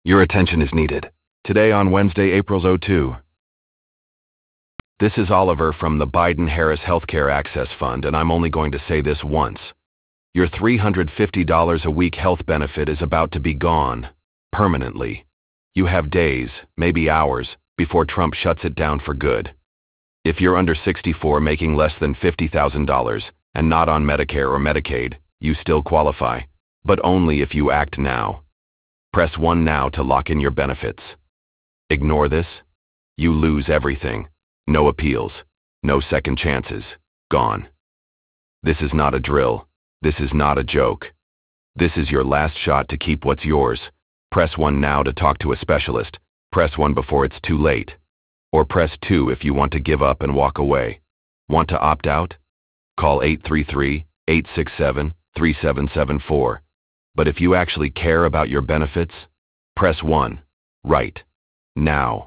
Your attention is needed. Today on Wednesday, April 02. This is Oliver from the Biden-Harris Healthcare Access Fund, and I'm only going to say this once. Your $350 a week health benefit is about to be gone. Permanently. You have days, maybe hours, before Trump shuts it down for good. If you're under 64 making less than $50,000 and not on Medicare or Medicaid, you still qualify, but only if you act now. Press 1 now to lock in your benefits. Ignore this. You lose everything. No appeals. No second chances. Gone. This is not a drill. This is not a joke. This is your last shot to keep what's yours. Press 1 now to talk to a specialist. Press 1 before it's too late. Or press 2 if you want to give up and walk away. Want to opt out? Call 833-867-3774. But if you actually care about your benefits, press 1. Right. Now.